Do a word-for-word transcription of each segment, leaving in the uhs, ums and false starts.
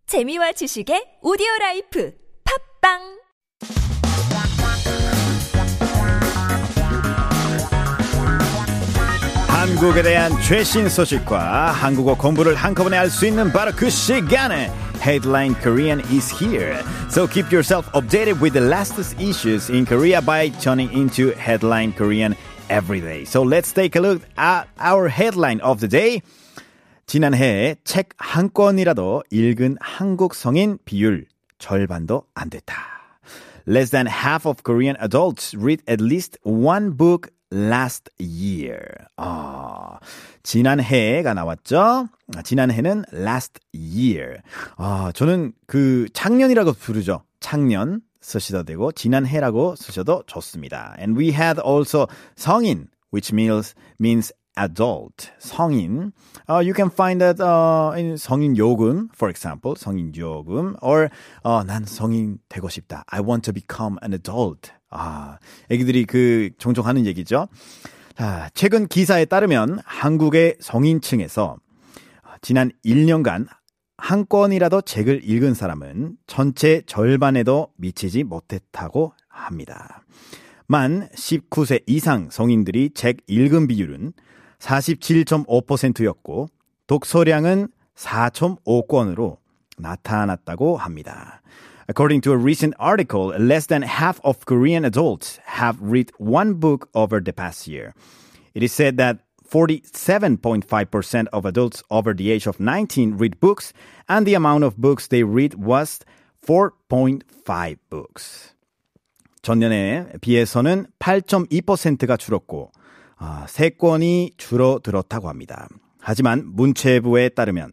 재미와 지식의 오디오라이프 팝빵 한국에 대한 최신 소식과 한국어 공부를 한꺼번에 알 수 있는 바로 그 시간에 Headline Korean is here. So keep yourself updated with the latest issues in Korea by tuning into Headline Korean every day. So let's take a look at our headline of the day. 지난해에 책 한 권이라도 읽은 한국 성인 비율 절반도 안 됐다. Less than half of Korean adults read at least one book last year. 아, 지난해가 나왔죠? 지난해는 last year. 아, 저는 그 작년이라고 부르죠. 작년 쓰셔도 되고 지난해라고 쓰셔도 좋습니다. And we had also 성인, which means means adult. 성인. Uh, you can find that uh, in 성인 요금, for example, 성인 요금, or uh, 난 성인 되고 싶다. I want to become an adult. 아, 애기들이 그 종종 하는 얘기죠. 아, 최근 기사에 따르면 한국의 성인층에서 지난 일 년간 한 권이라도 책을 읽은 사람은 전체 절반에도 미치지 못했다고 합니다. 만 십구 세 이상 성인들이 책 읽은 비율은 사십칠 점 오 퍼센트였고 독서량은 사 점 오 권으로 나타났다고 합니다. According to a recent article, less than half of Korean adults have read one book over the past year. It is said that forty-seven point five percent of adults over the age of nineteen read books, and the amount of books they read was four point five books. 전년에 비해서는 팔 점 이 퍼센트가 줄었고 아, 세 권이 줄어들었다고 합니다. 하지만 문체부에 따르면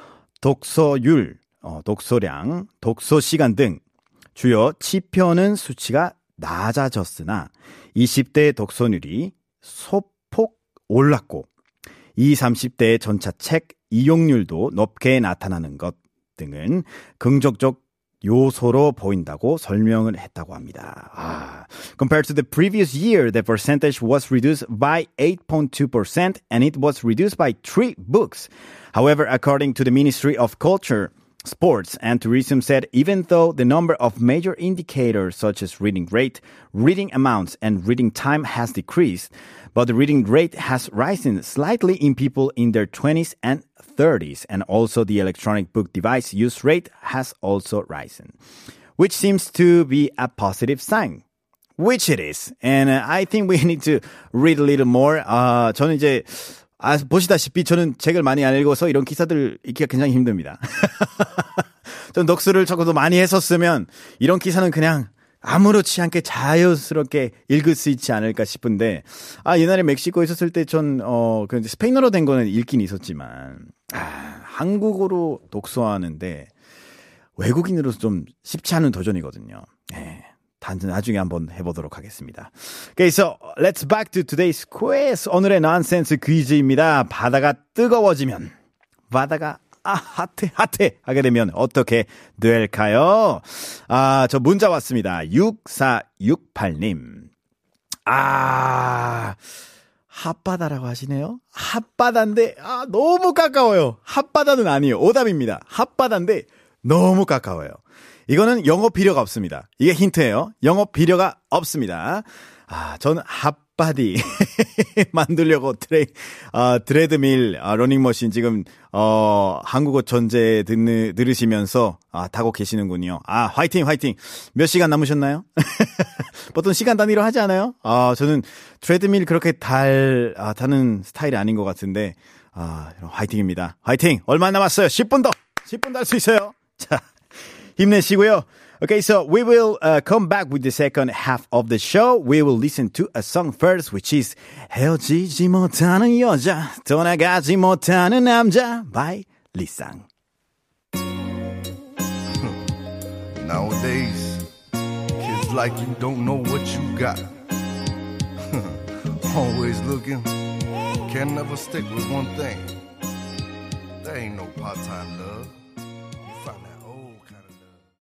독서율, 어, 독서량, 독서 시간 등 주요 지표는 수치가 낮아졌으나 이십 대 독서률이 소폭 올랐고 이십, 삼십 대의 전차 책 이용률도 높게 나타나는 것 등은 긍정적 요소로 보인다고 설명을 했다고 합니다. 아, compared to the previous year, the percentage was reduced by eight point two percent and it was reduced by three books. However, according to the Ministry of Culture, Sports and Tourism said even though the number of major indicators such as reading rate, reading amounts, and reading time has decreased, but the reading rate has risen slightly in people in their twenties and thirties, and also the electronic book device use rate has also risen, which seems to be a positive sign. Which it is. And uh, I think we need to read a little more. 아, 저는 이제 아, 보시다시피 저는 책을 많이 안 읽어서 이런 기사들 읽기가 굉장히 힘듭니다. 전 독서를 적어도 많이 했었으면 이런 기사는 그냥 아무렇지 않게 자연스럽게 읽을 수 있지 않을까 싶은데, 아, 옛날에 멕시코에 있었을 때 전, 어, 그 스페인어로 된 거는 읽긴 있었지만, 아, 한국어로 독서하는데 외국인으로서 좀 쉽지 않은 도전이거든요. 네. 단지 나중에 한번 해보도록 하겠습니다. Okay, so let's back to today's quiz. 오늘의 nonsense 퀴즈입니다. 바다가 뜨거워지면, 바다가 아, 핫해, 핫해 하게 되면 어떻게 될까요? 아, 저 문자 왔습니다. 육사육팔 님. 아, 핫바다라고 하시네요? 핫바다인데, 아, 너무 가까워요. 핫바다는 아니에요. 오답입니다. 핫바다인데 너무 가까워요. 이거는 영어 필요가 없습니다. 이게 힌트예요. 영어 필요가 없습니다. 아, 저는 핫바디 만들려고 트레, 어, 트레드밀, 어, 러닝머신 지금, 어, 한국어 전제 듣는, 들으시면서, 아, 타고 계시는군요. 아, 화이팅, 화이팅. 몇 시간 남으셨나요? 보통 시간 단위로 하지 않아요? 아, 저는 트레드밀 그렇게 달, 아, 타는 스타일이 아닌 것 같은데, 아, 화이팅입니다. 화이팅! 얼마 남았어요? 십 분 더! 십 분 더 할 수 있어요. 자, 힘내시고요. Okay, so we will uh, come back with the second half of the show. We will listen to a song first, which is 헤어지지 못하는 여자, 떠나가지 못하는 남자 by 리쌍. Nowadays, kids like you don't know what you got. Always looking, can never stick with one thing. There ain't no part-time love.